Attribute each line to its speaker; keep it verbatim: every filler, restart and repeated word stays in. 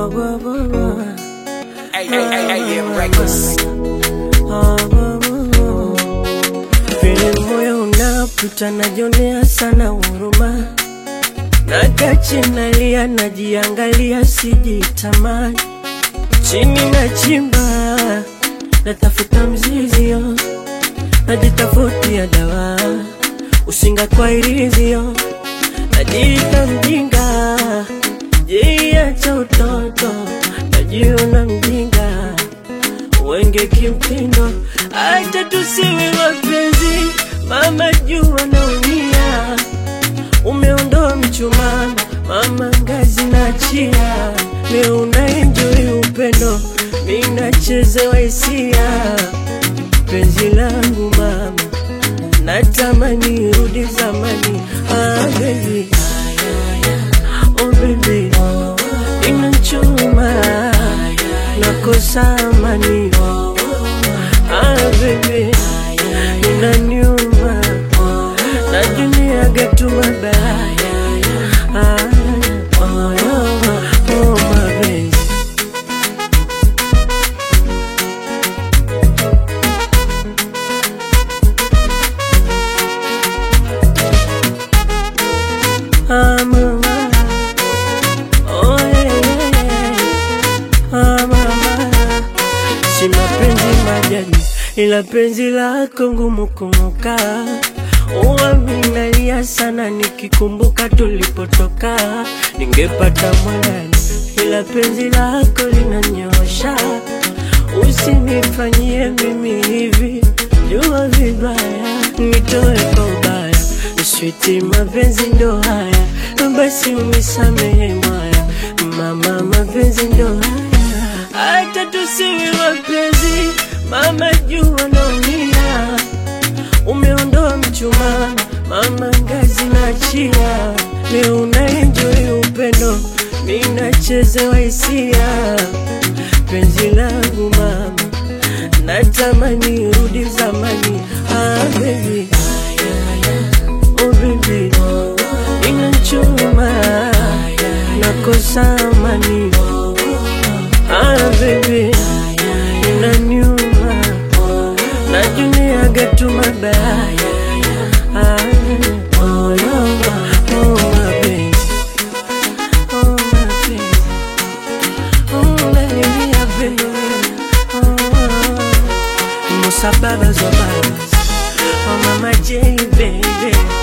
Speaker 1: Hey, hey, hey, hey, yeah, reckless.
Speaker 2: Vile moyo unaputa najionea sana huruma, nakachi nalia najiangalia sijitamani, chini na chimba natafuta mzizio, najitafutia dawa usinga kwa irizio, najiita mjinga jia cha utoto, najiona mjinga wenge kimtindo. Acha tusiwe wapenzi mama, jua naumia, umeondoa mchumano mama, ngazi na chia, leo unaenjoy upendo, mimi nachezewa hisia. Penzi langu mama, natamani rudi zamani. Ah baby, oh baby, inachuma nakosa amani. Ah baby, inaniuma na dunia getu mabaya. Ah oh, oh, oh my baby. Ah mama, oh yeah, yeah. Ah mama, si mapenzi majani, ila penzi lako ngumu kumuka. Uwa minalia sana nikikumbuka tulipotoka, ningepata mwanani, ila penzi lako linanyosha. Usinifanyie mimi hivi, jua vibaya, nitoe kwa ubaya. Sweetie mapenzi ndo haya, basi unisamehe mwaya. Mama mapenzi ndo haya, hata tusiwe wapenzi mama, jua naumia, umeondoa mchumano mama, ngazi na chia, leo unaenjoy upendo, mimi nachezewa hisia. Penzi langu mama, natamani rudi zamani. Ah baby, oh baby, inachuma nakosa amani. Ah baby, inaniuma na dunia getu mabaya. Ah oh, oh, oh my baby, oh my baby, oh let me have it. Oh Musa Baba Zobabas, oh mama J baby.